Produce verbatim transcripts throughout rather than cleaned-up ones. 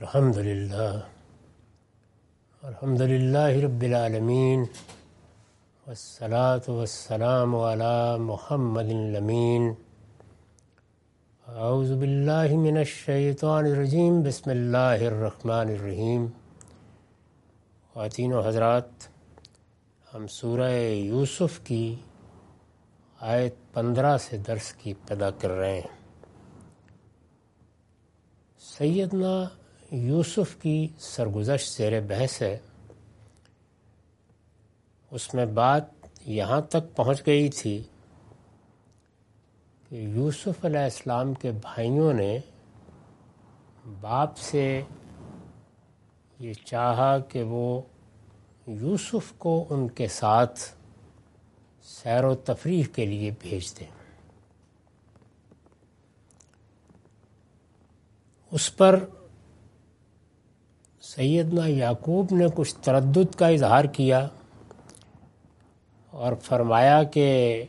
الحمد للہ الحمد للہ رب العالمین والصلاة والسلام علی محمد الامین. اعوذ باللہ من الشیطان الرجیم. بسم اللہ الرحمن الرحیم. خواتین و حضرات، ہم سورہ یوسف کی آیت پندرہ سے درس کی ابتدا کر رہے ہیں. سیدنا یوسف کی سرگزشت زیر بحث ہے. اس میں بات یہاں تک پہنچ گئی تھی کہ یوسف علیہ السلام کے بھائیوں نے باپ سے یہ چاہا کہ وہ یوسف کو ان کے ساتھ سیر و تفریح کے لیے بھیج دیں. اس پر سیدنا یعقوب نے کچھ تردد کا اظہار کیا اور فرمایا کہ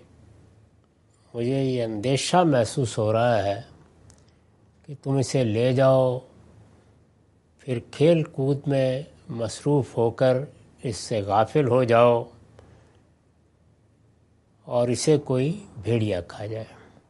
مجھے یہ اندیشہ محسوس ہو رہا ہے کہ تم اسے لے جاؤ، پھر کھیل کود میں مصروف ہو کر اس سے غافل ہو جاؤ اور اسے کوئی بھیڑیا کھا جائے.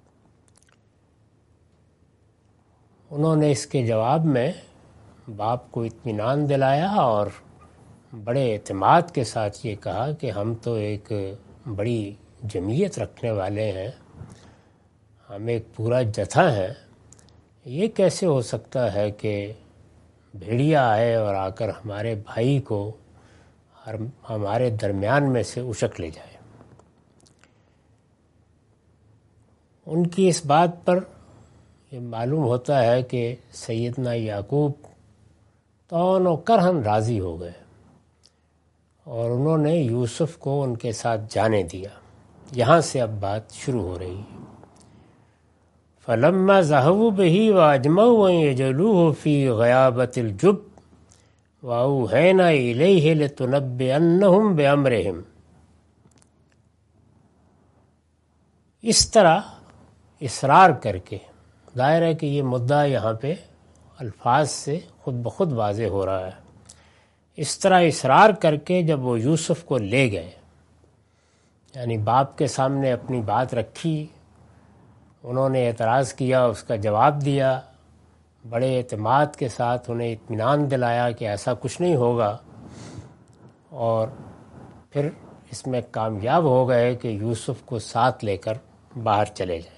انہوں نے اس کے جواب میں باپ کو اطمینان دلایا اور بڑے اعتماد کے ساتھ یہ کہا کہ ہم تو ایک بڑی جمعیت رکھنے والے ہیں، ہم ایک پورا جتھا ہیں، یہ کیسے ہو سکتا ہے کہ بھیڑیا آئے اور آ کر ہمارے بھائی کو ہمارے درمیان میں سے اچک لے جائے. ان کی اس بات پر یہ معلوم ہوتا ہے کہ سیدنا یعقوب تون و کرہن راضی ہو گئے اور انہوں نے یوسف کو ان کے ساتھ جانے دیا. یہاں سے اب بات شروع ہو رہی ہے. فَلَمَّا ذَهَبُوا بِهِ وَأَجْمَعُوا أَن يَجْعَلُوهُ فِي غَيَابَةِ الْجُبِّ وَأَوْحَيْنَا إِلَيْهِ لَتُنَبِّئَنَّهُم بِأَمْرِهِمْ. اس طرح اصرار کر کے، ظاہر ہے کہ یہ مدعا یہاں پہ الفاظ سے خود بخود واضح ہو رہا ہے. اس طرح اصرار کر کے جب وہ یوسف کو لے گئے، یعنی باپ کے سامنے اپنی بات رکھی، انہوں نے اعتراض کیا، اس کا جواب دیا، بڑے اعتماد کے ساتھ انہیں اطمینان دلایا کہ ایسا کچھ نہیں ہوگا، اور پھر اس میں کامیاب ہو گئے کہ یوسف کو ساتھ لے کر باہر چلے جائیں.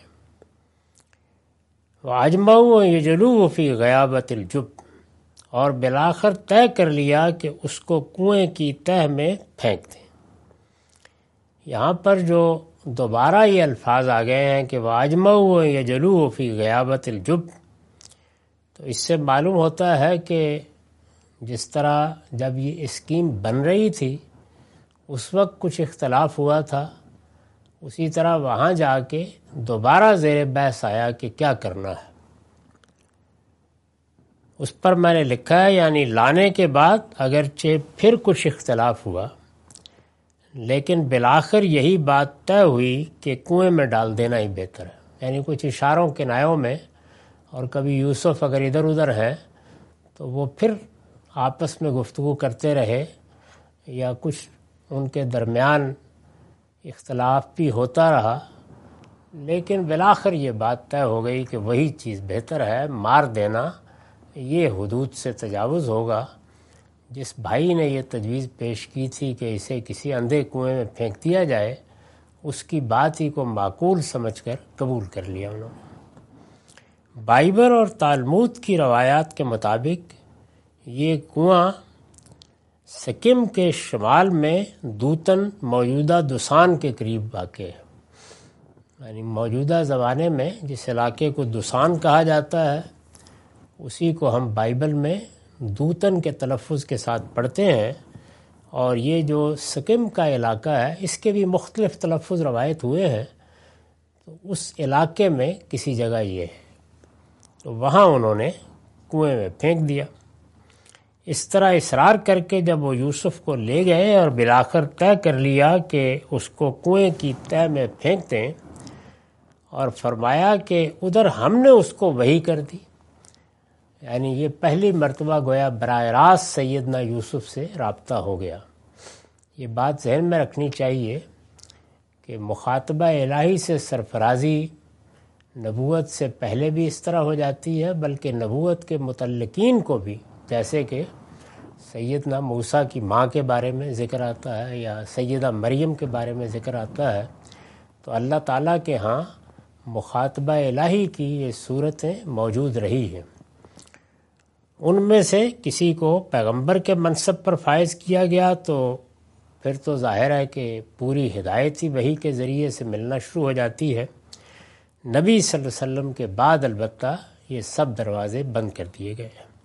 وَأَجْمَعُوا أَن يَجْعَلُوهُ فِي غَيَابَةِ الْجُبِّ، اور بالآخر طے کر لیا کہ اس کو کنویں کی تہہ میں پھینک دیں. یہاں پر جو دوبارہ یہ الفاظ آ گئے ہیں کہ وَأَجْمَعُوا أَن يَجْعَلُوهُ فِي غَيَابَةِ الْجُبِّ، تو اس سے معلوم ہوتا ہے کہ جس طرح جب یہ اسکیم بن رہی تھی اس وقت کچھ اختلاف ہوا تھا، اسی طرح وہاں جا کے دوبارہ زیر بحث آیا کہ کیا کرنا ہے. اس پر میں نے لکھا ہے یعنی لانے کے بعد اگرچہ پھر کچھ اختلاف ہوا، لیکن بالآخر یہی بات طے ہوئی کہ کنویں میں ڈال دینا ہی بہتر ہے. یعنی کچھ اشاروں کنایوں میں، اور کبھی یوسف اگر ادھر ادھر ہیں تو وہ پھر آپس میں گفتگو کرتے رہے یا کچھ ان کے درمیان اختلاف بھی ہوتا رہا، لیکن بالآخر یہ بات طے ہو گئی کہ وہی چیز بہتر ہے. مار دینا یہ حدود سے تجاوز ہوگا. جس بھائی نے یہ تجویز پیش کی تھی کہ اسے کسی اندھے کنویں میں پھینک دیا جائے، اس کی بات ہی کو معقول سمجھ کر قبول کر لیا انہوں نے. بائبل اور تالمود کی روایات کے مطابق یہ کنواں سکم کے شمال میں دوتن موجودہ دوسان کے قریب واقع ہے. یعنی موجودہ زمانے میں جس علاقے کو دوسان کہا جاتا ہے اسی کو ہم بائبل میں دوتن کے تلفظ کے ساتھ پڑھتے ہیں، اور یہ جو سکم کا علاقہ ہے اس کے بھی مختلف تلفظ روایت ہوئے ہیں. تو اس علاقے میں کسی جگہ یہ ہے، تو وہاں انہوں نے کنویں میں پھینک دیا. اس طرح اصرار کر کے جب وہ یوسف کو لے گئے اور بالآخر طے کر لیا کہ اس کو کنویں کی تہہ میں پھینک دیں، اور فرمایا کہ ادھر ہم نے اس کو وحی کر دی، یعنی یہ پہلی مرتبہ گویا براہ راست سیدنا یوسف سے رابطہ ہو گیا۔ یہ بات ذہن میں رکھنی چاہیے کہ مخاطبہ الہی سے سرفرازی نبوت سے پہلے بھی اس طرح ہو جاتی ہے، بلکہ نبوت کے متعلقین کو بھی، جیسے کہ سیدنا موسیٰ کی ماں کے بارے میں ذکر آتا ہے یا سیدہ مریم کے بارے میں ذکر آتا ہے، تو اللہ تعالیٰ کے ہاں مخاطبہ الہی کی یہ صورتیں موجود رہی ہیں۔ ان میں سے کسی کو پیغمبر کے منصب پر فائز کیا گیا تو پھر تو ظاہر ہے کہ پوری ہدایت ہی وحی کے ذریعے سے ملنا شروع ہو جاتی ہے۔ نبی صلی اللہ علیہ وسلم کے بعد البتہ یہ سب دروازے بند کر دیے گئے ہیں۔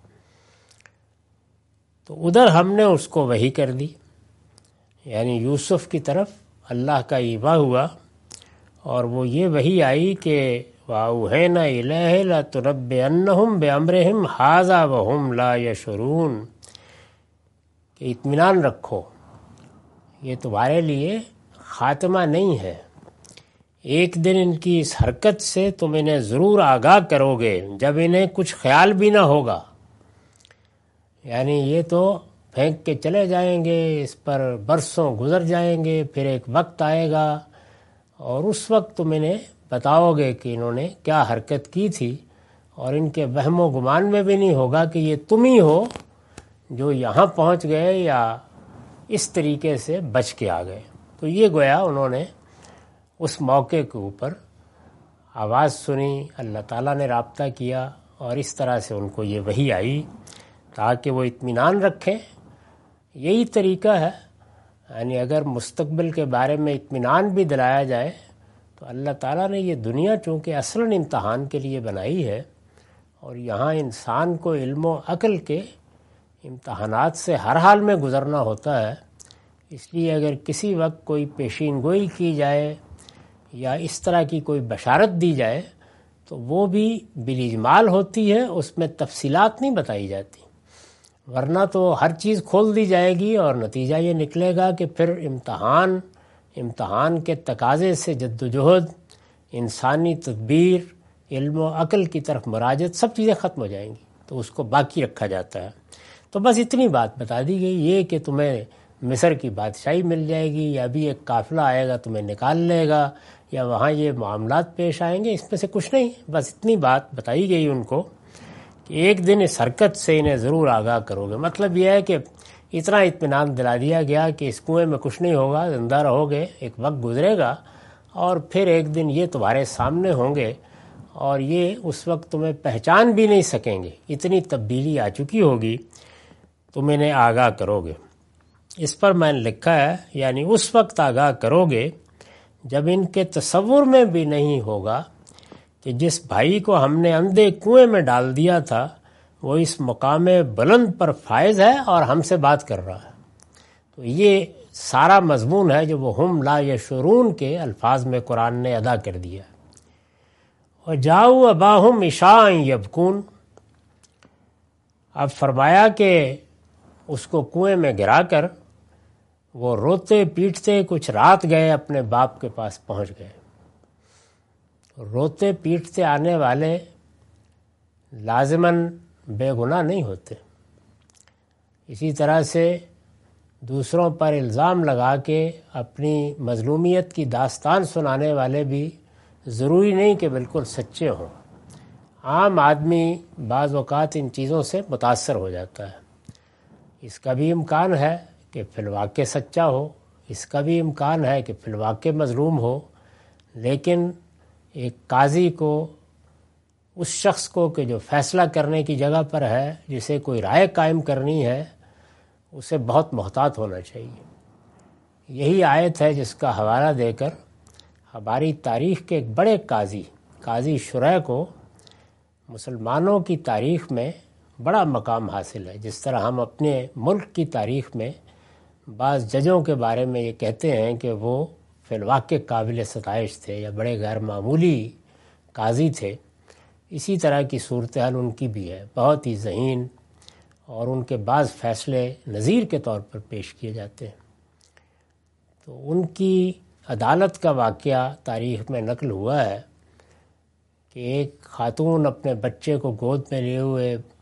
تو ادھر ہم نے اس کو وحی کر دی، یعنی یوسف کی طرف اللہ کا ایوا ہوا، اور وہ یہ وحی آئی کہ وَأَوْحَيْنَا إِلَيْهِ لَتُنَبِّئَنَّهُمْ بِأَمْرِهِمْ هَٰذَا وَهُمْ لَا يَشْعُرُونَ، کہ اطمینان رکھو، یہ تمہارے لیے خاتمہ نہیں ہے، ایک دن ان کی اس حرکت سے تم انہیں ضرور آگاہ کرو گے جب انہیں کچھ خیال بھی نہ ہوگا۔ یعنی یہ تو پھینک کے چلے جائیں گے، اس پر برسوں گزر جائیں گے، پھر ایک وقت آئے گا اور اس وقت تم انہیں بتاؤ گے کہ انہوں نے کیا حرکت کی تھی، اور ان کے وہم و گمان میں بھی نہیں ہوگا کہ یہ تم ہی ہو جو یہاں پہنچ گئے یا اس طریقے سے بچ کے آ گئے۔ تو یہ گویا انہوں نے اس موقع کے اوپر آواز سنی، اللہ تعالیٰ نے رابطہ کیا، اور اس طرح سے ان کو یہ وحی آئی تاکہ وہ اطمینان رکھیں۔ یہی طریقہ ہے، یعنی اگر مستقبل کے بارے میں اطمینان بھی دلایا جائے تو اللہ تعالیٰ نے یہ دنیا چونکہ اصلاً امتحان کے لیے بنائی ہے، اور یہاں انسان کو علم و عقل کے امتحانات سے ہر حال میں گزرنا ہوتا ہے، اس لیے اگر کسی وقت کوئی پیشین گوئی کی جائے یا اس طرح کی کوئی بشارت دی جائے تو وہ بھی بالاجمال ہوتی ہے، اس میں تفصیلات نہیں بتائی جاتی، ورنہ تو ہر چیز کھول دی جائے گی اور نتیجہ یہ نکلے گا کہ پھر امتحان امتحان کے تقاضے سے جد و جہد، انسانی تدبیر، علم و عقل کی طرف مراجعت، سب چیزیں ختم ہو جائیں گی، تو اس کو باقی رکھا جاتا ہے۔ تو بس اتنی بات بتا دی گئی، یہ کہ تمہیں مصر کی بادشاہی مل جائے گی، یا بھی ایک قافلہ آئے گا تمہیں نکال لے گا، یا وہاں یہ معاملات پیش آئیں گے، اس میں سے کچھ نہیں، بس اتنی بات بتائی گئی ان کو کہ ایک دن اس حرکت سے انہیں ضرور آگاہ کرو گے۔ مطلب یہ ہے کہ اتنا اطمینان دلا دیا گیا کہ اس کنویں میں کچھ نہیں ہوگا، زندہ رہو گے، ایک وقت گزرے گا اور پھر ایک دن یہ تمہارے سامنے ہوں گے، اور یہ اس وقت تمہیں پہچان بھی نہیں سکیں گے، اتنی تبدیلی آ چکی ہوگی، تم انہیں آگاہ کرو گے۔ اس پر میں نے لکھا ہے، یعنی اس وقت آگاہ کرو گے جب ان کے تصور میں بھی نہیں ہوگا کہ جس بھائی کو ہم نے اندھے کنویں میں ڈال دیا تھا وہ اس مقام بلند پر فائز ہے اور ہم سے بات کر رہا ہے۔ تو یہ سارا مضمون ہے جو وہ ہم لا یشعرون کے الفاظ میں قرآن نے ادا کر دیا۔ وَجَاءُوا أَبَاهُمْ عِشَاءً يَبْكُونَ، اب فرمایا کہ اس کو کنویں میں گرا کر وہ روتے پیٹتے کچھ رات گئے اپنے باپ کے پاس پہنچ گئے۔ روتے پیٹتے آنے والے لازماً بے گناہ نہیں ہوتے، اسی طرح سے دوسروں پر الزام لگا کے اپنی مظلومیت کی داستان سنانے والے بھی ضروری نہیں کہ بالکل سچے ہوں۔ عام آدمی بعض اوقات ان چیزوں سے متاثر ہو جاتا ہے، اس کا بھی امکان ہے کہ فی الواقع سچا ہو، اس کا بھی امکان ہے کہ فی الواقع مظلوم ہو، لیکن ایک قاضی کو، اس شخص کو کہ جو فیصلہ کرنے کی جگہ پر ہے، جسے کوئی رائے قائم کرنی ہے، اسے بہت محتاط ہونا چاہیے۔ یہی آیت ہے جس کا حوالہ دے کر ہماری تاریخ کے ایک بڑے قاضی قاضی شرح کو مسلمانوں کی تاریخ میں بڑا مقام حاصل ہے۔ جس طرح ہم اپنے ملک کی تاریخ میں بعض ججوں کے بارے میں یہ کہتے ہیں کہ وہ فی الواقع قابل ستائش تھے یا بڑے غیر معمولی قاضی تھے، اسی طرح کی صورتحال ان کی بھی ہے، بہت ہی ذہین، اور ان کے بعض فیصلے نظیر کے طور پر پیش کیے جاتے ہیں۔ تو ان کی عدالت کا واقعہ تاریخ میں نقل ہوا ہے کہ ایک خاتون اپنے بچے کو گود میں لیے ہوئے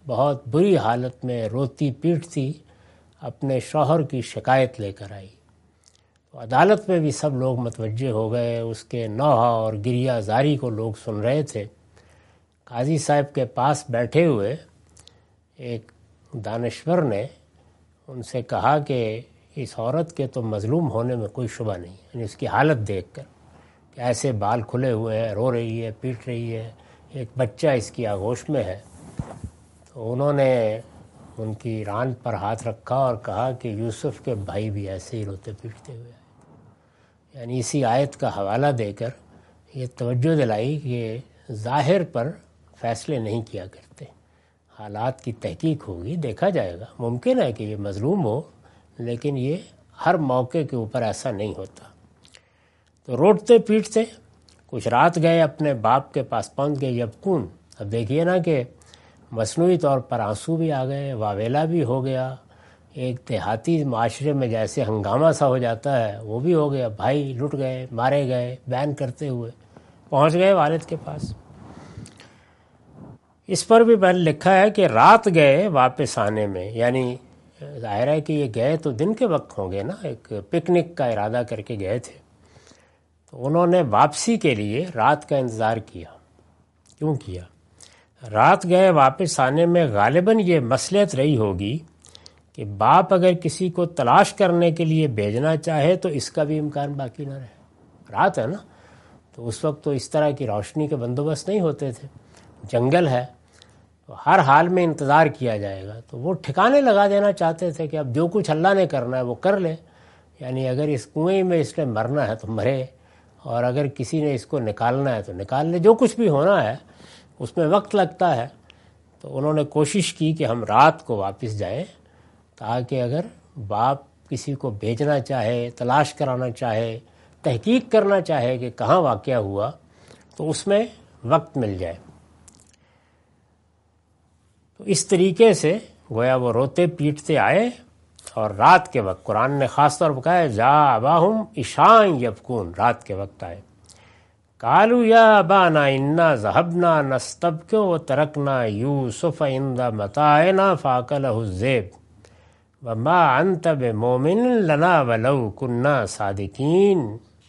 بہت بری حالت میں روتی پیٹتی اپنے شوہر کی شکایت لے کر آئی۔ تو عدالت میں بھی سب لوگ متوجہ ہو گئے، اس کے نوحہ اور گریہ زاری کو لوگ سن رہے تھے۔ قاضی صاحب کے پاس بیٹھے ہوئے ایک دانشور نے ان سے کہا کہ اس عورت کے تو مظلوم ہونے میں کوئی شبہ نہیں، یعنی اس کی حالت دیکھ کر کہ ایسے بال کھلے ہوئے ہیں، رو رہی ہے، پیٹ رہی ہے، ایک بچہ اس کی آغوش میں ہے۔ تو انہوں نے ان کی ران پر ہاتھ رکھا اور کہا کہ یوسف کے بھائی بھی ایسے ہی روتے پیٹتے ہوئے آئے، یعنی اسی آیت کا حوالہ دے کر یہ توجہ دلائی کہ ظاہر پر فیصلے نہیں کیا کرتے، حالات کی تحقیق ہوگی، دیکھا جائے گا، ممکن ہے کہ یہ مظلوم ہو لیکن یہ ہر موقع کے اوپر ایسا نہیں ہوتا۔ تو روٹتے پیٹتے کچھ رات گئے، اپنے باپ کے پاس پہنچ گئے یبکون۔ اب دیکھیے نا کہ مصنوعی طور پر آنسو بھی آ گئے، واویلا بھی ہو گیا، ایک دیہاتی معاشرے میں جیسے ہنگامہ سا ہو جاتا ہے وہ بھی ہو گیا، بھائی لٹ گئے، مارے گئے، بیان کرتے ہوئے پہنچ گئے والد کے پاس۔ اس پر بھی میں نے لکھا ہے کہ رات گئے واپس آنے میں، یعنی ظاہر ہے کہ یہ گئے تو دن کے وقت ہوں گے نا، ایک پکنک کا ارادہ کر کے گئے تھے، تو انہوں نے واپسی کے لیے رات کا انتظار کیا۔ کیوں کیا؟ رات گئے واپس آنے میں غالباً یہ مصلحت رہی ہوگی کہ باپ اگر کسی کو تلاش کرنے کے لیے بھیجنا چاہے تو اس کا بھی امکان باقی نہ رہے۔ رات ہے نا، تو اس وقت تو اس طرح کی روشنی کے بندوبست نہیں ہوتے تھے، جنگل ہے، تو ہر حال میں انتظار کیا جائے گا۔ تو وہ ٹھکانے لگا دینا چاہتے تھے کہ اب جو کچھ اللہ نے کرنا ہے وہ کر لے، یعنی اگر اس کنویں میں اس نے مرنا ہے تو مرے، اور اگر کسی نے اس کو نکالنا ہے تو نکال لے، جو کچھ بھی ہونا ہے اس میں وقت لگتا ہے۔ تو انہوں نے کوشش کی کہ ہم رات کو واپس جائیں تاکہ اگر باپ کسی کو بھیجنا چاہے، تلاش کرانا چاہے، تحقیق کرنا چاہے کہ کہاں واقعہ ہوا تو اس میں وقت مل جائے۔ تو اس طریقے سے گویا وہ روتے پیٹتے آئے، اور رات کے وقت قرآن نے خاص طور پر کہا ہے جا اباہم عشاء یبکون، رات کے وقت آئے۔ قالوا یا ابانا انا ذهبنا نستبق وترکنا یوسف عند متاعنا فاکلہ الذئب وما انت بمؤمن لنا ولو كنا صادقین۔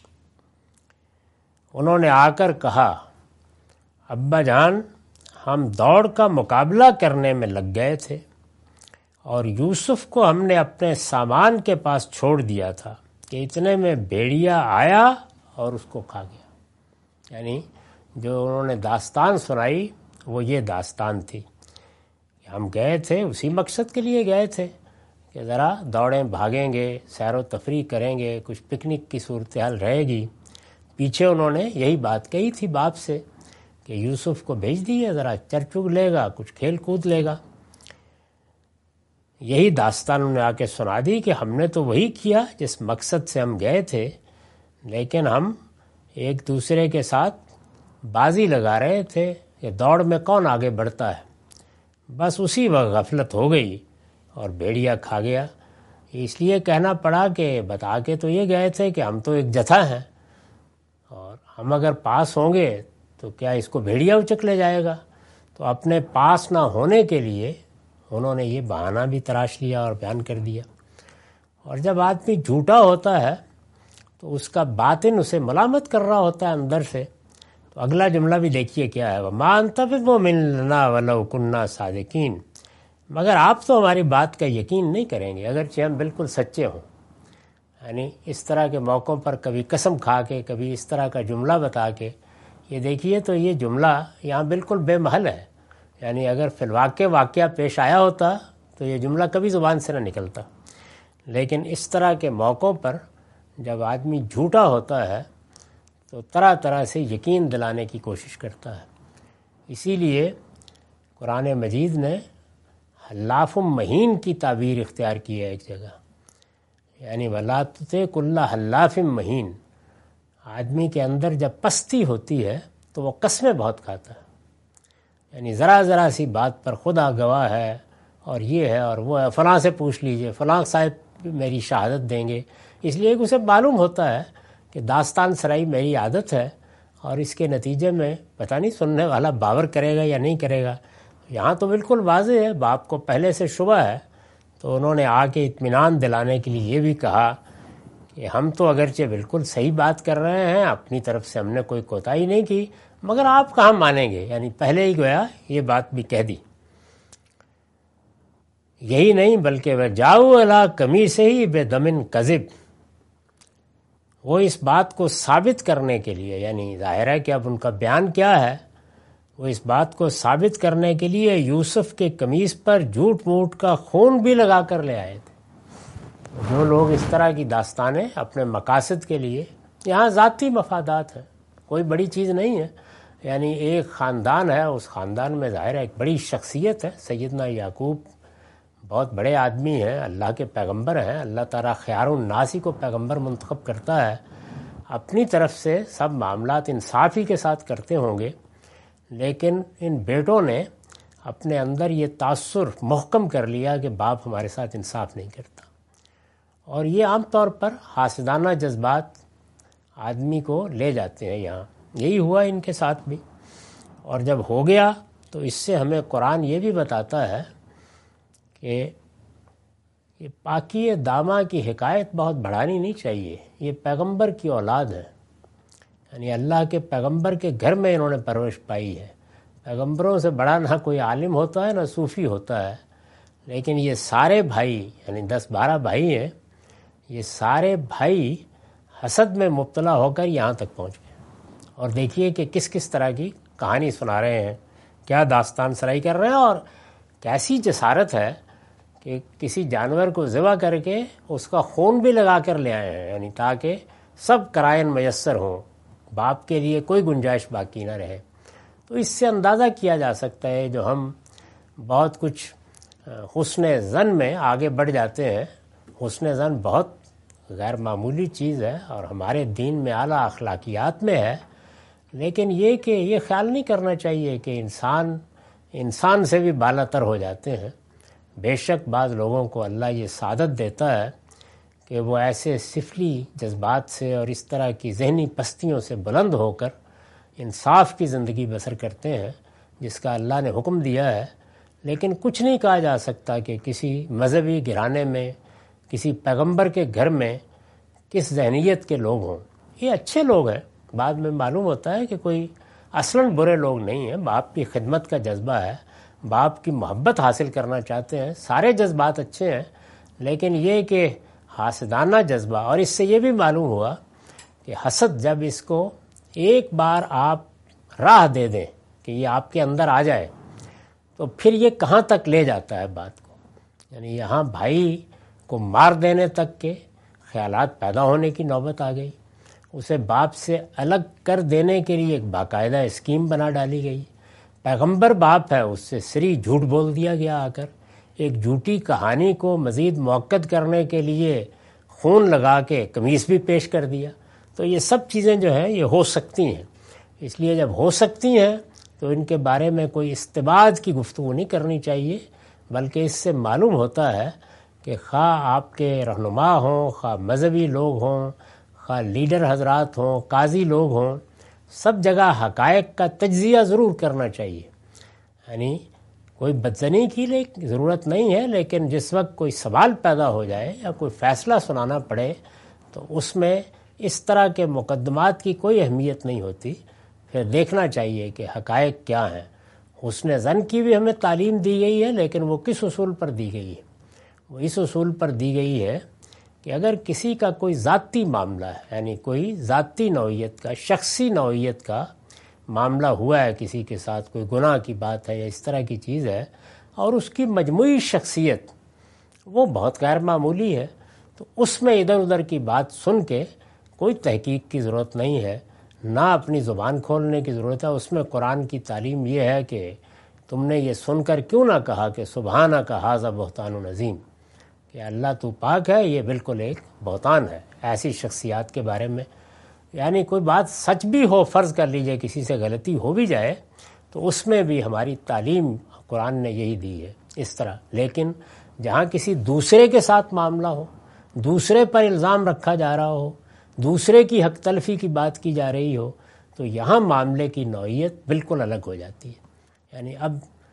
انہوں نے آ کر کہا ابا جان ہم دوڑ کا مقابلہ کرنے میں لگ گئے تھے، اور یوسف کو ہم نے اپنے سامان کے پاس چھوڑ دیا تھا کہ اتنے میں بھیڑیا آیا اور اس کو کھا گیا۔ یعنی جو انہوں نے داستان سنائی وہ یہ داستان تھی کہ ہم گئے تھے، اسی مقصد کے لیے گئے تھے کہ ذرا دوڑیں بھاگیں گے، سیر و تفریح کریں گے، کچھ پکنک کی صورتحال رہے گی۔ پیچھے انہوں نے یہی بات کہی تھی باپ سے کہ یوسف کو بھیج دیے، ذرا چر چگ لے گا، کچھ کھیل کود لے گا۔ یہی داستان انہوں نے آ کے سنا دی کہ ہم نے تو وہی کیا جس مقصد سے ہم گئے تھے، لیکن ہم ایک دوسرے کے ساتھ بازی لگا رہے تھے کہ دوڑ میں کون آگے بڑھتا ہے، بس اسی وقت غفلت ہو گئی اور بھیڑیا کھا گیا۔ اس لیے کہنا پڑا کہ بتا کے تو یہ گئے تھے کہ ہم تو ایک جتھا ہیں، اور ہم اگر پاس ہوں گے تو کیا اس کو بھیڑیا اچک لے جائے گا۔ تو اپنے پاس نہ ہونے کے لیے انہوں نے یہ بہانہ بھی تراش لیا اور بیان کر دیا۔ اور جب آدمی جھوٹا ہوتا ہے تو اس کا باطن اسے ملامت کر رہا ہوتا ہے اندر سے۔ تو اگلا جملہ بھی دیکھیے کیا ہے، وَمَا أَنْتَ بِمُؤْمِنٍ لَنَا وَلَوْ كُنَّا صَادِقِينَ، مگر آپ تو ہماری بات کا یقین نہیں کریں گے اگرچہ ہم بالکل سچے ہوں۔ یعنی اس طرح کے موقعوں پر کبھی قسم کھا کے، کبھی اس طرح کا جملہ بتا کے، یہ دیکھیے تو یہ جملہ یہاں بالکل بے محل ہے۔ یعنی اگر فی الواقع واقعہ پیش آیا ہوتا تو یہ جملہ کبھی زبان سے نہ نکلتا، لیکن اس طرح کے موقعوں پر جب آدمی جھوٹا ہوتا ہے تو طرح طرح سے یقین دلانے کی کوشش کرتا ہے۔ اسی لیے قرآن مجید نے حلاف مہین کی تعبیر اختیار کی ہے ایک جگہ، یعنی وَلَا تُطِعْ كُلَّ حلاف مہین۔ آدمی کے اندر جب پستی ہوتی ہے تو وہ قسمیں بہت کھاتا ہے، یعنی ذرا ذرا سی بات پر خدا گواہ ہے اور یہ ہے اور وہ ہے، فلاں سے پوچھ لیجئے، فلاں صاحب میری شہادت دیں گے۔ اس لیے کہ اسے معلوم ہوتا ہے کہ داستان سرائی میری عادت ہے، اور اس کے نتیجے میں پتہ نہیں سننے والا باور کرے گا یا نہیں کرے گا، یہاں تو بالکل واضح ہے، باپ کو پہلے سے شبہ ہے، تو انہوں نے آ کے اطمینان دلانے کے لیے یہ بھی کہا کہ ہم تو اگرچہ بالکل صحیح بات کر رہے ہیں، اپنی طرف سے ہم نے کوئی کوتاہی نہیں کی، مگر آپ کہاں مانیں گے؟ یعنی پہلے ہی گویا یہ بات بھی کہہ دی۔ یہی نہیں بلکہ وہ جاؤ الا کمی سے ہی بے دمن کذب، وہ اس بات کو ثابت کرنے کے لیے، یعنی ظاہر ہے کہ اب ان کا بیان کیا ہے، وہ اس بات کو ثابت کرنے کے لیے یوسف کے قمیص پر جھوٹ موٹ کا خون بھی لگا کر لے آئے تھے۔ جو لوگ اس طرح کی داستانیں اپنے مقاصد کے لیے، یہاں ذاتی مفادات ہیں، کوئی بڑی چیز نہیں ہے، یعنی ایک خاندان ہے، اس خاندان میں ظاہر ہے ایک بڑی شخصیت ہے، سیدنا یعقوب بہت بڑے آدمی ہیں، اللہ کے پیغمبر ہیں، اللہ تعالیٰ خیار الناس ہی کو پیغمبر منتخب کرتا ہے، اپنی طرف سے سب معاملات انصافی کے ساتھ کرتے ہوں گے، لیکن ان بیٹوں نے اپنے اندر یہ تاثر محکم کر لیا کہ باپ ہمارے ساتھ انصاف نہیں کرتا، اور یہ عام طور پر حاسدانہ جذبات آدمی کو لے جاتے ہیں۔ یہاں یہی ہوا ان کے ساتھ بھی، اور جب ہو گیا تو اس سے ہمیں قرآن یہ بھی بتاتا ہے کہ یہ پاکی دامہ کی حکایت بہت بڑھانی نہیں چاہیے، یہ پیغمبر کی اولاد ہے، یعنی اللہ کے پیغمبر کے گھر میں انہوں نے پرورش پائی ہے۔ پیغمبروں سے بڑا نہ کوئی عالم ہوتا ہے نہ صوفی ہوتا ہے، لیکن یہ سارے بھائی، یعنی دس بارہ بھائی ہیں، یہ سارے بھائی حسد میں مبتلا ہو کر یہاں تک پہنچ گئے، اور دیکھیے کہ کس کس طرح کی کہانی سنا رہے ہیں، کیا داستان سرائی کر رہے ہیں، اور کیسی جسارت ہے کہ کسی جانور کو ذبح کر کے اس کا خون بھی لگا کر لے آئے ہیں، یعنی تاکہ سب قرائن میسر ہوں، باپ کے لیے کوئی گنجائش باقی نہ رہے۔ تو اس سے اندازہ کیا جا سکتا ہے جو ہم بہت کچھ حسن ظن میں آگے بڑھ جاتے ہیں، حسن ظن بہت غیر معمولی چیز ہے اور ہمارے دین میں اعلیٰ اخلاقیات میں ہے، لیکن یہ کہ یہ خیال نہیں کرنا چاہیے کہ انسان انسان سے بھی بالا تر ہو جاتے ہیں۔ بے شک بعض لوگوں کو اللہ یہ سعادت دیتا ہے کہ وہ ایسے سفلی جذبات سے اور اس طرح کی ذہنی پستیوں سے بلند ہو کر انصاف کی زندگی بسر کرتے ہیں جس کا اللہ نے حکم دیا ہے، لیکن کچھ نہیں کہا جا سکتا کہ کسی مذہبی گھرانے میں، کسی پیغمبر کے گھر میں کس ذہنیت کے لوگ ہوں۔ یہ اچھے لوگ ہیں، بعد میں معلوم ہوتا ہے کہ کوئی اصلاً برے لوگ نہیں ہیں، باپ کی خدمت کا جذبہ ہے، باپ کی محبت حاصل کرنا چاہتے ہیں، سارے جذبات اچھے ہیں، لیکن یہ کہ حاسدانہ جذبہ، اور اس سے یہ بھی معلوم ہوا کہ حسد جب اس کو ایک بار آپ راہ دے دیں کہ یہ آپ کے اندر آ جائے تو پھر یہ کہاں تک لے جاتا ہے بات کو، یعنی یہاں بھائی کو مار دینے تک کے خیالات پیدا ہونے کی نوبت آ گئی، اسے باپ سے الگ کر دینے کے لیے ایک باقاعدہ اسکیم بنا ڈالی گئی، پیغمبر باپ ہے اس سے سری جھوٹ بول دیا گیا، آ کر ایک جھوٹی کہانی کو مزید موقت کرنے کے لیے خون لگا کے قمیص بھی پیش کر دیا۔ تو یہ سب چیزیں جو ہیں یہ ہو سکتی ہیں، اس لیے جب ہو سکتی ہیں تو ان کے بارے میں کوئی استبعاد کی گفتگو نہیں کرنی چاہیے، بلکہ اس سے معلوم ہوتا ہے کہ خواہ آپ کے رہنما ہوں، خواہ مذہبی لوگ ہوں، خواہ لیڈر حضرات ہوں، قاضی لوگ ہوں، سب جگہ حقائق کا تجزیہ ضرور کرنا چاہیے، یعنی کوئی بدزنی کی ضرورت نہیں ہے، لیکن جس وقت کوئی سوال پیدا ہو جائے یا کوئی فیصلہ سنانا پڑے تو اس میں اس طرح کے مقدمات کی کوئی اہمیت نہیں ہوتی، پھر دیکھنا چاہیے کہ حقائق کیا ہیں۔ حسن ظن کی بھی ہمیں تعلیم دی گئی ہے، لیکن وہ کس اصول پر دی گئی ہے؟ وہ اس اصول پر دی گئی ہے کہ اگر کسی کا کوئی ذاتی معاملہ ہے، یعنی کوئی ذاتی نوعیت کا، شخصی نوعیت کا معاملہ ہوا ہے، کسی کے ساتھ کوئی گناہ کی بات ہے یا اس طرح کی چیز ہے، اور اس کی مجموعی شخصیت وہ بہت غیر معمولی ہے، تو اس میں ادھر ادھر کی بات سن کے کوئی تحقیق کی ضرورت نہیں ہے، نہ اپنی زبان کھولنے کی ضرورت ہے۔ اس میں قرآن کی تعلیم یہ ہے کہ تم نے یہ سن کر کیوں نہ کہا کہ سبحانک ھذا بہتان عظیم، کہ اللہ تو پاک ہے، یہ بالکل ایک بہتان ہے ایسی شخصیات کے بارے میں۔ یعنی کوئی بات سچ بھی ہو، فرض کر لیجئے کسی سے غلطی ہو بھی جائے تو اس میں بھی ہماری تعلیم قرآن نے یہی دی ہے اس طرح، لیکن جہاں کسی دوسرے کے ساتھ معاملہ ہو، دوسرے پر الزام رکھا جا رہا ہو، دوسرے کی حق تلفی کی بات کی جا رہی ہو، تو یہاں معاملے کی نوعیت بالکل الگ ہو جاتی ہے۔ یعنی اب تو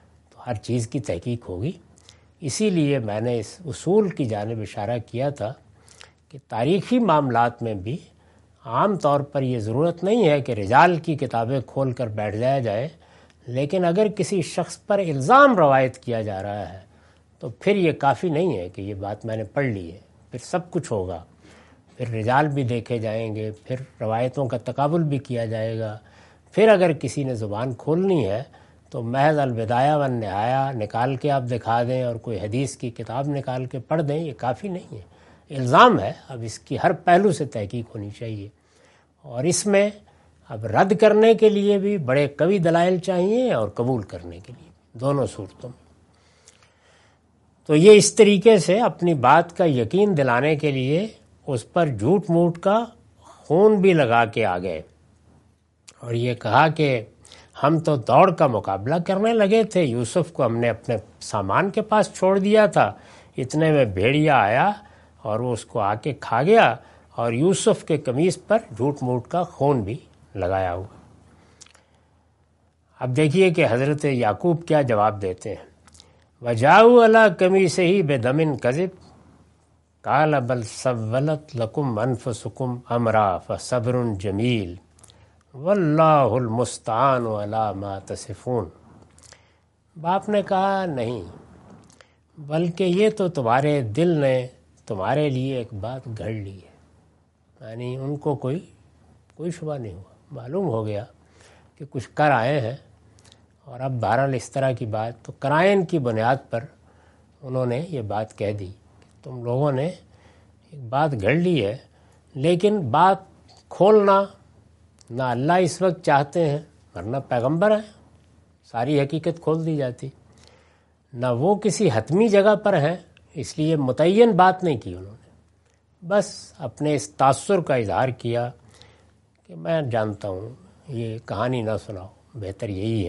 ہر چیز کی تحقیق ہوگی۔ اسی لیے میں نے اس اصول کی جانب اشارہ کیا تھا کہ تاریخی معاملات میں بھی عام طور پر یہ ضرورت نہیں ہے کہ رجال کی کتابیں کھول کر بیٹھ جایا جائے، لیکن اگر کسی شخص پر الزام روایت کیا جا رہا ہے تو پھر یہ کافی نہیں ہے کہ یہ بات میں نے پڑھ لی ہے، پھر سب کچھ ہوگا، پھر رجال بھی دیکھے جائیں گے، پھر روایتوں کا تقابل بھی کیا جائے گا، پھر اگر کسی نے زبان کھولنی ہے تو محض البدایہ والنہایہ نکال کے آپ دکھا دیں اور کوئی حدیث کی کتاب نکال کے پڑھ دیں، یہ کافی نہیں ہے، الزام ہے، اب اس کی ہر پہلو سے تحقیق ہونی چاہیے، اور اس میں اب رد کرنے کے لیے بھی بڑے قوی دلائل چاہیے اور قبول کرنے کے لیے، دونوں صورتوں میں۔ تو یہ اس طریقے سے اپنی بات کا یقین دلانے کے لیے اس پر جھوٹ موٹ کا خون بھی لگا کے آ گئے، اور یہ کہا کہ ہم تو دوڑ کا مقابلہ کرنے لگے تھے، یوسف کو ہم نے اپنے سامان کے پاس چھوڑ دیا تھا، اتنے میں بھیڑیا آیا اور وہ اس کو آ کے کھا گیا، اور یوسف کے قمیص پر جھوٹ موٹ کا خون بھی لگایا ہوا۔ اب دیکھیے کہ حضرت یعقوب کیا جواب دیتے ہیں۔ وَجَاءُوا عَلَىٰ قَمِیصِهِ بِدَمٍ كَذِبٍ قَالَ بَلْ سَوَّلَتْ لَكُمْ أَنفُسُكُمْ أَمْرًا فَصَبْرٌ جَمِیلٌ وَاللَّهُ الْمُسْتَعَانُ عَلَىٰ مَا تَصِفُونَ۔ باپ نے کہا نہیں، بلکہ یہ تو تمہارے دل نے تمہارے لیے ایک بات گھڑ لی ہے، یعنی ان کو کوئی کوئی شبہ نہیں ہوا، معلوم ہو گیا کہ کچھ کر آئے ہیں، اور اب بہرحال اس طرح کی بات تو قرائن کی بنیاد پر انہوں نے یہ بات کہہ دی کہ تم لوگوں نے ایک بات گھڑ لی ہے، لیکن بات کھولنا نہ اللہ اس وقت چاہتے ہیں، ورنہ پیغمبر ہیں، ساری حقیقت کھول دی جاتی، نہ وہ کسی حتمی جگہ پر ہیں، اس لیے متعین بات نہیں کی انہوں نے، بس اپنے اس تاثر کا اظہار کیا کہ میں جانتا ہوں، یہ کہانی نہ سناؤ، بہتر یہی ہے۔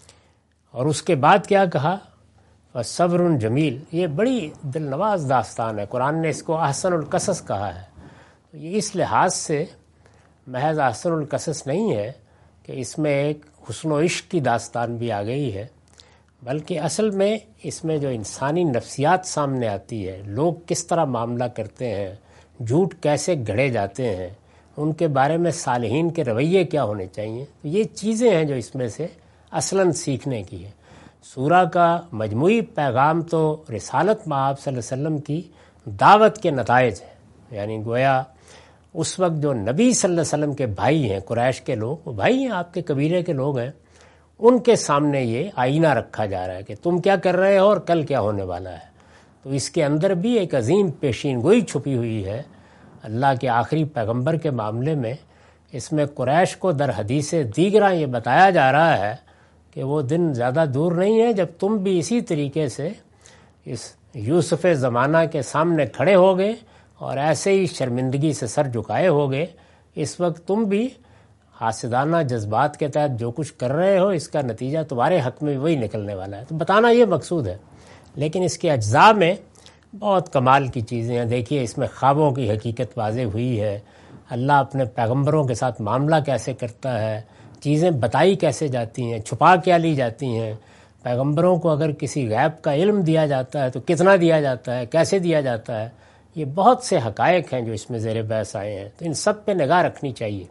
اور اس کے بعد کیا کہا؟ فَصَبْرٌ جمیل، یہ بڑی دل نواز داستان ہے، قرآن نے اس کو احسن القصص کہا ہے، تو یہ اس لحاظ سے محض احسن القصص نہیں ہے کہ اس میں ایک حسن و عشق کی داستان بھی آ گئی ہے، بلکہ اصل میں اس میں جو انسانی نفسیات سامنے آتی ہے، لوگ کس طرح معاملہ کرتے ہیں، جھوٹ کیسے گھڑے جاتے ہیں، ان کے بارے میں صالحین کے رویے کیا ہونے چاہیے، تو یہ چیزیں ہیں جو اس میں سے اصلاً سیکھنے کی ہے۔ سورہ کا مجموعی پیغام تو رسالت مآب صلی اللہ علیہ وسلم کی دعوت کے نتائج ہیں، یعنی گویا اس وقت جو نبی صلی اللہ علیہ وسلم کے بھائی ہیں، قریش کے لوگ، وہ بھائی ہیں، آپ کے قبیلے کے لوگ ہیں، ان کے سامنے یہ آئینہ رکھا جا رہا ہے کہ تم کیا کر رہے ہو اور کل کیا ہونے والا ہے، تو اس کے اندر بھی ایک عظیم پیشین گوئی چھپی ہوئی ہے اللہ کے آخری پیغمبر کے معاملے میں۔ اس میں قریش کو در حدیث دیگراں یہ بتایا جا رہا ہے کہ وہ دن زیادہ دور نہیں ہے جب تم بھی اسی طریقے سے اس یوسف زمانہ کے سامنے کھڑے ہوگے اور ایسے ہی شرمندگی سے سر جھکائے ہوگے۔ اس وقت تم بھی حاسدانہ جذبات کے تحت جو کچھ کر رہے ہو، اس کا نتیجہ تمہارے حق میں وہی نکلنے والا ہے، تو بتانا یہ مقصود ہے، لیکن اس کے اجزاء میں بہت کمال کی چیزیں ہیں۔ دیکھیے اس میں خوابوں کی حقیقت واضح ہوئی ہے، اللہ اپنے پیغمبروں کے ساتھ معاملہ کیسے کرتا ہے، چیزیں بتائی کیسے جاتی ہیں، چھپا کیا لی جاتی ہیں، پیغمبروں کو اگر کسی غیب کا علم دیا جاتا ہے تو کتنا دیا جاتا ہے، کیسے دیا جاتا ہے، یہ بہت سے حقائق ہیں جو اس میں زیر بحث آئے ہیں، تو ان سب پہ نگاہ رکھنی چاہیے۔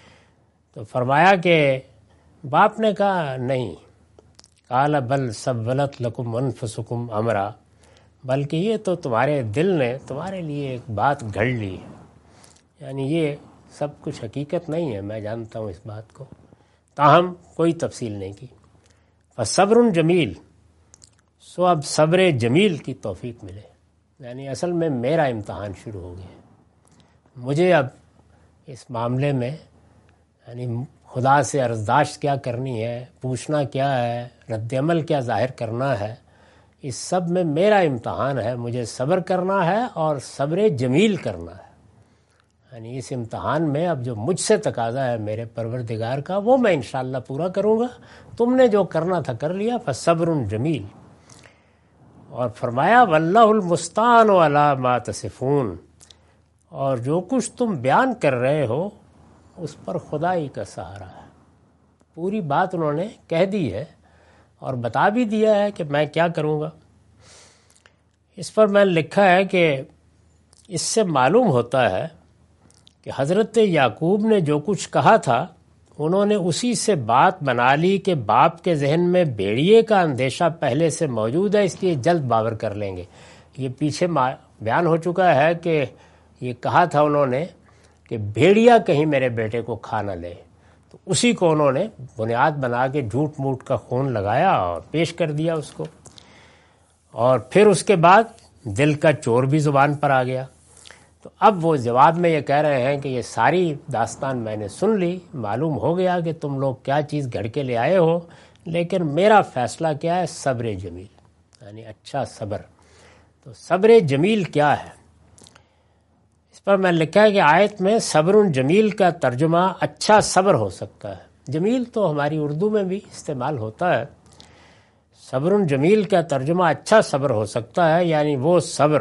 تو فرمایا کہ باپ نے کہا نہیں، قال بل سولت لکم انفسکم امرا، بلکہ یہ تو تمہارے دل نے تمہارے لیے ایک بات گھڑ لی ہے، یعنی یہ سب کچھ حقیقت نہیں ہے، میں جانتا ہوں اس بات کو، تاہم کوئی تفصیل نہیں کی۔ فصبر جمیل، سو اب صبر جمیل کی توفیق ملے، یعنی اصل میں میرا امتحان شروع ہو گیا، مجھے اب اس معاملے میں یعنی خدا سے عرضداشت کیا کرنی ہے، پوچھنا کیا ہے، رد عمل کیا ظاہر کرنا ہے، اس سب میں میرا امتحان ہے، مجھے صبر کرنا ہے اور صبر جمیل کرنا ہے، یعنی اس امتحان میں اب جو مجھ سے تقاضا ہے میرے پروردگار کا وہ میں انشاءاللہ پورا کروں گا، تم نے جو کرنا تھا کر لیا، فصبر جمیل۔ اور فرمایا واللہ المستعان علی ما تصفون، اور جو کچھ تم بیان کر رہے ہو اس پر خدا ہی کا سہارا ہے۔ پوری بات انہوں نے کہہ دی ہے، اور بتا بھی دیا ہے کہ میں کیا کروں گا۔ اس پر میں نے لکھا ہے کہ اس سے معلوم ہوتا ہے کہ حضرت یعقوب نے جو کچھ کہا تھا انہوں نے اسی سے بات بنا لی کہ باپ کے ذہن میں بھیڑیے کا اندیشہ پہلے سے موجود ہے، اس لیے جلد باور کر لیں گے۔ یہ پیچھے بیان ہو چکا ہے کہ یہ کہا تھا انہوں نے کہ بھیڑیا کہیں میرے بیٹے کو کھا نہ لے، تو اسی کو انہوں نے بنیاد بنا کے جھوٹ موٹ کا خون لگایا اور پیش کر دیا اس کو، اور پھر اس کے بعد دل کا چور بھی زبان پر آ گیا۔ تو اب وہ جواب میں یہ کہہ رہے ہیں کہ یہ ساری داستان میں نے سن لی، معلوم ہو گیا کہ تم لوگ کیا چیز گھڑ کے لے آئے ہو، لیکن میرا فیصلہ کیا ہے؟ صبر جمیل، یعنی اچھا صبر۔ تو صبر جمیل کیا ہے؟ اس پر میں لکھا ہے کہ آیت میں صبر جمیل کا ترجمہ اچھا صبر ہو سکتا ہے۔ جمیل تو ہماری اردو میں بھی استعمال ہوتا ہے۔ صبر جمیل کا ترجمہ اچھا صبر ہو سکتا ہے، یعنی وہ صبر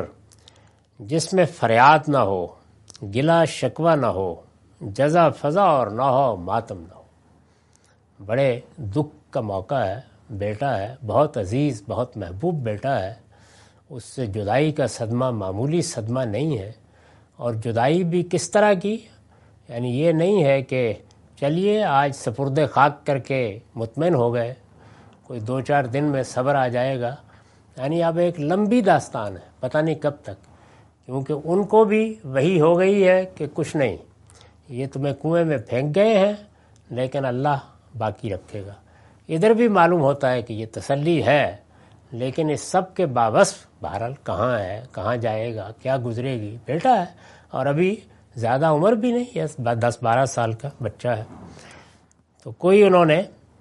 جس میں فریاد نہ ہو، گلا شکوہ نہ ہو، جزا فضا اور نہ ہو ماتم نہ ہو۔ بڑے دکھ کا موقع ہے، بیٹا ہے، بہت عزیز بہت محبوب بیٹا ہے، اس سے جدائی کا صدمہ معمولی صدمہ نہیں ہے، اور جدائی بھی کس طرح کی؟ یعنی یہ نہیں ہے کہ چلیے آج سپرد خاک کر کے مطمئن ہو گئے، کوئی دو چار دن میں صبر آ جائے گا، یعنی اب ایک لمبی داستان ہے، پتہ نہیں کب تک، کیونکہ ان کو بھی وہی ہو گئی ہے کہ کچھ نہیں، یہ تمہیں کنویں میں پھینک گئے ہیں لیکن اللہ باقی رکھے گا۔ ادھر بھی معلوم ہوتا ہے کہ یہ تسلی ہے، لیکن اس سب کے باوصف بہرحال کہاں ہے، کہاں جائے گا، کیا گزرے گی، بیٹا ہے اور ابھی زیادہ عمر بھی نہیں، دس بارہ سال کا بچہ ہے۔ تو کوئی انہوں نے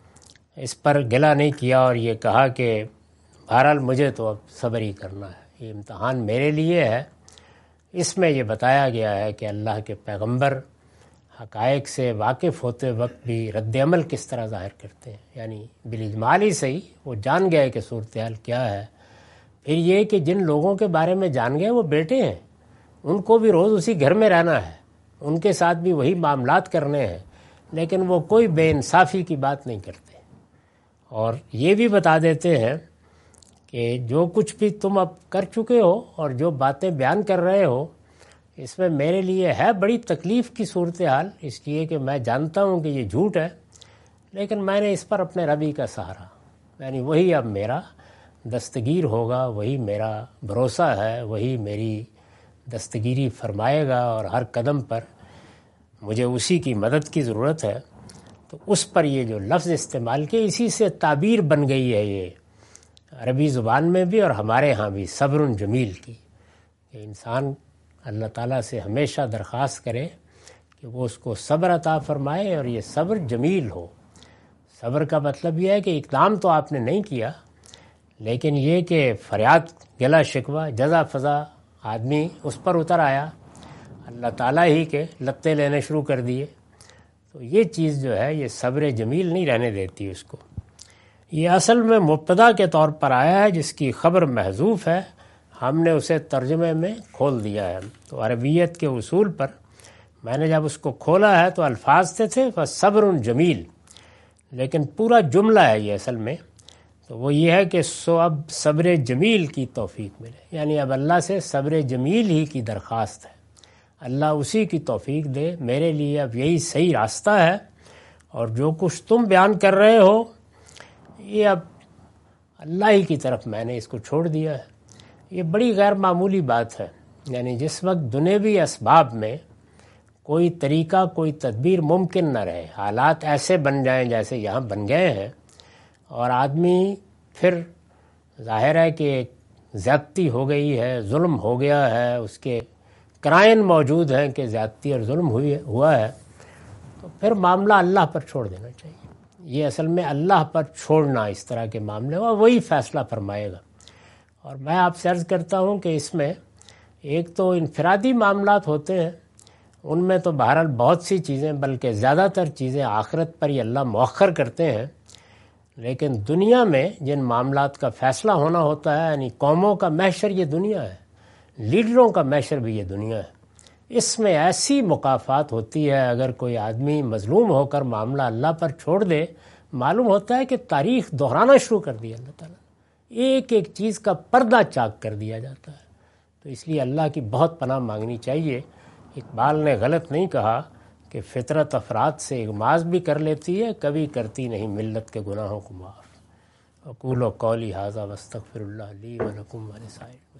اس پر گلہ نہیں کیا اور یہ کہا کہ بہرحال مجھے تو اب صبر ہی کرنا ہے، یہ امتحان میرے لیے ہے۔ اس میں یہ بتایا گیا ہے کہ اللہ کے پیغمبر حقائق سے واقف ہوتے وقت بھی رد عمل کس طرح ظاہر کرتے ہیں، یعنی بالاجمال ہی صحیح وہ جان گئے کہ صورتحال کیا ہے۔ پھر یہ کہ جن لوگوں کے بارے میں جان گئے وہ بیٹے ہیں، ان کو بھی روز اسی گھر میں رہنا ہے، ان کے ساتھ بھی وہی معاملات کرنے ہیں، لیکن وہ کوئی بے انصافی کی بات نہیں کرتے، اور یہ بھی بتا دیتے ہیں کہ جو کچھ بھی تم اب کر چکے ہو اور جو باتیں بیان کر رہے ہو، اس میں میرے لیے ہے بڑی تکلیف کی صورتحال، اس لیے کہ میں جانتا ہوں کہ یہ جھوٹ ہے، لیکن میں نے اس پر اپنے ربی کا سہارا، یعنی وہی اب میرا دستگیر ہوگا، وہی میرا بھروسہ ہے، وہی میری دستگیری فرمائے گا، اور ہر قدم پر مجھے اسی کی مدد کی ضرورت ہے۔ تو اس پر یہ جو لفظ استعمال کیا، اسی سے تعبیر بن گئی ہے یہ عربی زبان میں بھی اور ہمارے ہاں بھی، صبر جمیل کی، کہ انسان اللہ تعالیٰ سے ہمیشہ درخواست کرے کہ وہ اس کو صبر عطا فرمائے، اور یہ صبر جمیل ہو۔ صبر کا مطلب یہ ہے کہ اقدام تو آپ نے نہیں کیا، لیکن یہ کہ فریاد گلا شکوہ جزا فضا آدمی اس پر اتر آیا، اللہ تعالیٰ ہی کے لتے لینے شروع کر دیے، تو یہ چیز جو ہے یہ صبر جمیل نہیں رہنے دیتی اس کو۔ یہ اصل میں مبتدا کے طور پر آیا ہے جس کی خبر محذوف ہے، ہم نے اسے ترجمے میں کھول دیا ہے۔ تو عربیت کے اصول پر میں نے جب اس کو کھولا ہے تو الفاظ سے تھے صبر جمیل، لیکن پورا جملہ ہے یہ اصل میں، تو وہ یہ ہے کہ سو اب صبر جمیل کی توفیق ملے، یعنی اب اللہ سے صبر جمیل ہی کی درخواست ہے، اللہ اسی کی توفیق دے، میرے لیے اب یہی صحیح راستہ ہے، اور جو کچھ تم بیان کر رہے ہو یہ اب اللہ ہی کی طرف میں نے اس کو چھوڑ دیا ہے۔ یہ بڑی غیر معمولی بات ہے، یعنی جس وقت دنیوی اسباب میں کوئی طریقہ کوئی تدبیر ممکن نہ رہے، حالات ایسے بن جائیں جیسے یہاں بن گئے ہیں، اور آدمی پھر ظاہر ہے کہ زیادتی ہو گئی ہے، ظلم ہو گیا ہے، اس کے کرائن موجود ہیں کہ زیادتی اور ظلم ہوئی ہوا ہے، تو پھر معاملہ اللہ پر چھوڑ دینا چاہیے۔ یہ اصل میں اللہ پر چھوڑنا اس طرح کے معاملے ہوا، وہی فیصلہ فرمائے گا۔ اور میں آپ سے عرض کرتا ہوں کہ اس میں ایک تو انفرادی معاملات ہوتے ہیں، ان میں تو بہرحال بہت سی چیزیں بلکہ زیادہ تر چیزیں آخرت پر ہی اللہ مؤخر کرتے ہیں، لیکن دنیا میں جن معاملات کا فیصلہ ہونا ہوتا ہے، یعنی قوموں کا محشر یہ دنیا ہے، لیڈروں کا محشر بھی یہ دنیا ہے، اس میں ایسی مقافات ہوتی ہے، اگر کوئی آدمی مظلوم ہو کر معاملہ اللہ پر چھوڑ دے معلوم ہوتا ہے کہ تاریخ دہرانا شروع کر دیا اللہ تعالیٰ نے، ایک ایک چیز کا پردہ چاک کر دیا جاتا ہے۔ تو اس لیے اللہ کی بہت پناہ مانگنی چاہیے۔ اقبال نے غلط نہیں کہا کہ فطرت افراد سے اغماض بھی کر لیتی ہے، کبھی کرتی نہیں ملت کے گناہوں کو معاف۔ اقول قولی ھذا واستغفر اللہ لی ولکم ولسائر